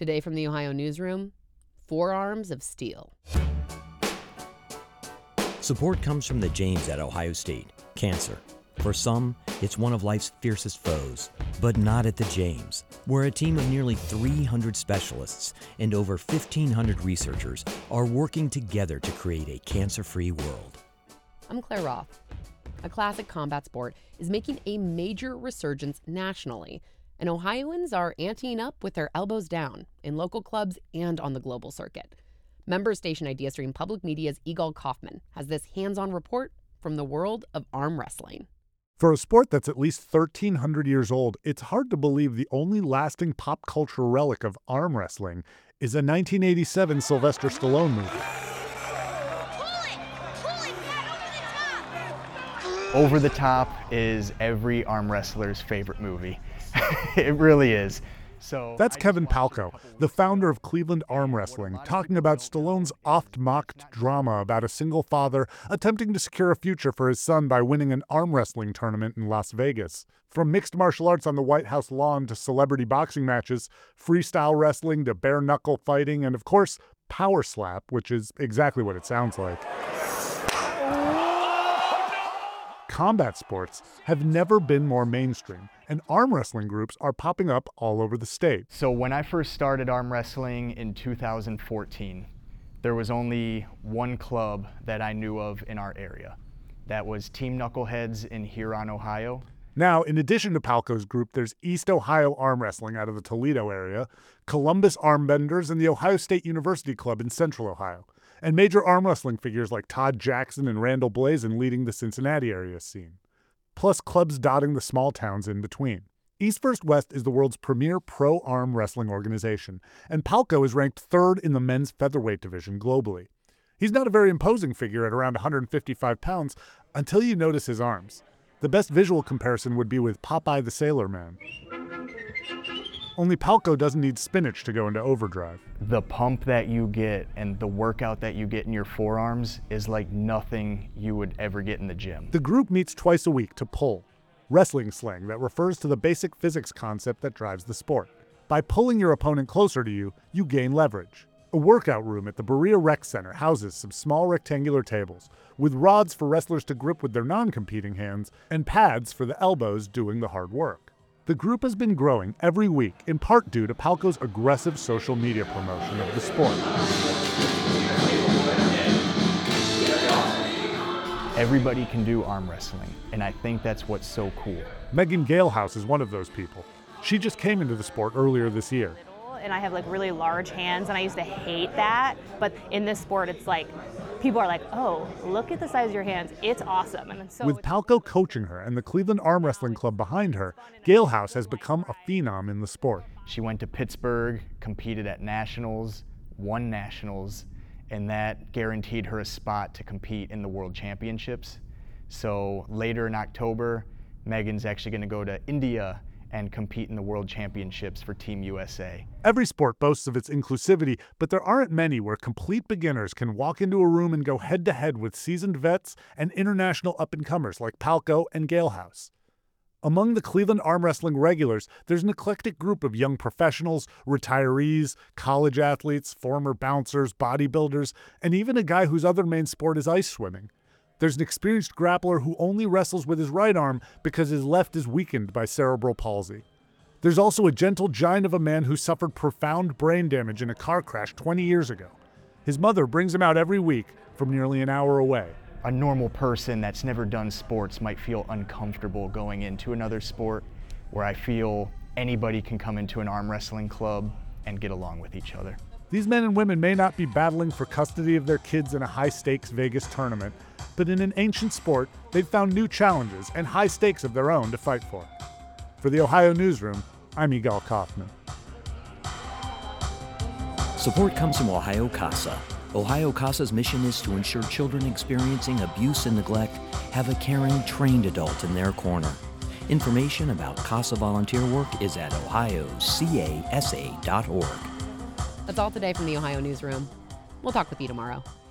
Today from the Ohio Newsroom, forearms of steel. Support comes from the James at Ohio State. Cancer. For some, it's one of life's fiercest foes, but not at the James, where a team of nearly 300 specialists and over 1,500 researchers are working together to create a cancer-free world. I'm Claire Roth. A classic combat sport is making a major resurgence nationally, and Ohioans are anteing up with their elbows down in local clubs and on the global circuit. Member station IdeaStream Public Media's Igal Kaufman has this hands-on report from the world of arm wrestling. For a sport that's at least 1,300 years old, it's hard to believe the only lasting pop culture relic of arm wrestling is a 1987 Sylvester Stallone movie. Over the Top is every arm wrestler's favorite movie. It really is. So that's Kevin Palko, the founder of Cleveland Arm Wrestling, talking about Stallone's oft-mocked drama about a single father attempting to secure a future for his son by winning an arm wrestling tournament in Las Vegas. From mixed martial arts on the White House lawn to celebrity boxing matches, freestyle wrestling to bare-knuckle fighting, and of course, power slap, which is exactly what it sounds like. Combat sports have never been more mainstream, and arm wrestling groups are popping up all over the state. So when I first started arm wrestling in 2014, there was only one club that I knew of in our area. That was Team Knuckleheads in Huron, Ohio. Now, in addition to Palko's group, there's East Ohio Arm Wrestling out of the Toledo area, Columbus Armbenders, and the Ohio State University Club in Central Ohio, and major arm wrestling figures like Todd Jackson and Randall Blazin leading the Cincinnati area scene, plus clubs dotting the small towns in between. East First West is the world's premier pro arm wrestling organization, and Palko is ranked third in the men's featherweight division globally. He's not a very imposing figure at around 155 pounds until you notice his arms. The best visual comparison would be with Popeye the Sailor Man. Only Palko doesn't need spinach to go into overdrive. The pump that you get and the workout that you get in your forearms is like nothing you would ever get in the gym. The group meets twice a week to pull, wrestling slang that refers to the basic physics concept that drives the sport. By pulling your opponent closer to you, you gain leverage. A workout room at the Berea Rec Center houses some small rectangular tables, with rods for wrestlers to grip with their non-competing hands and pads for the elbows doing the hard work. The group has been growing every week, in part due to Palko's aggressive social media promotion of the sport. Everybody can do arm wrestling, and I think that's what's so cool. Megan Galehouse is one of those people. She just came into the sport earlier this year. And I have like really large hands, and I used to hate that, but in this sport it's like people are like, oh, look at the size of your hands, it's awesome. And so with Palko coaching her and the Cleveland Arm Wrestling Club behind her, Galehouse has become a phenom in the sport. She went to Pittsburgh, competed at nationals, won nationals, and that guaranteed her a spot to compete in the World Championships. So later in October, Megan's actually going to go to India and compete in the World Championships for Team USA. Every sport boasts of its inclusivity, but there aren't many where complete beginners can walk into a room and go head-to-head with seasoned vets and international up-and-comers like Palko and Galehouse. Among the Cleveland Arm Wrestling regulars, there's an eclectic group of young professionals, retirees, college athletes, former bouncers, bodybuilders, and even a guy whose other main sport is ice swimming. There's an experienced grappler who only wrestles with his right arm because his left is weakened by cerebral palsy. There's also a gentle giant of a man who suffered profound brain damage in a car crash 20 years ago. His mother brings him out every week from nearly an hour away. A normal person that's never done sports might feel uncomfortable going into another sport, where I feel anybody can come into an arm wrestling club and get along with each other. These men and women may not be battling for custody of their kids in a high-stakes Vegas tournament, but in an ancient sport, they've found new challenges and high stakes of their own to fight for. For the Ohio Newsroom, I'm Igal Kaufman. Support comes from Ohio CASA. Ohio CASA's mission is to ensure children experiencing abuse and neglect have a caring, trained adult in their corner. Information about CASA volunteer work is at ohiocasa.org. That's all today from the Ohio Newsroom. We'll talk with you tomorrow.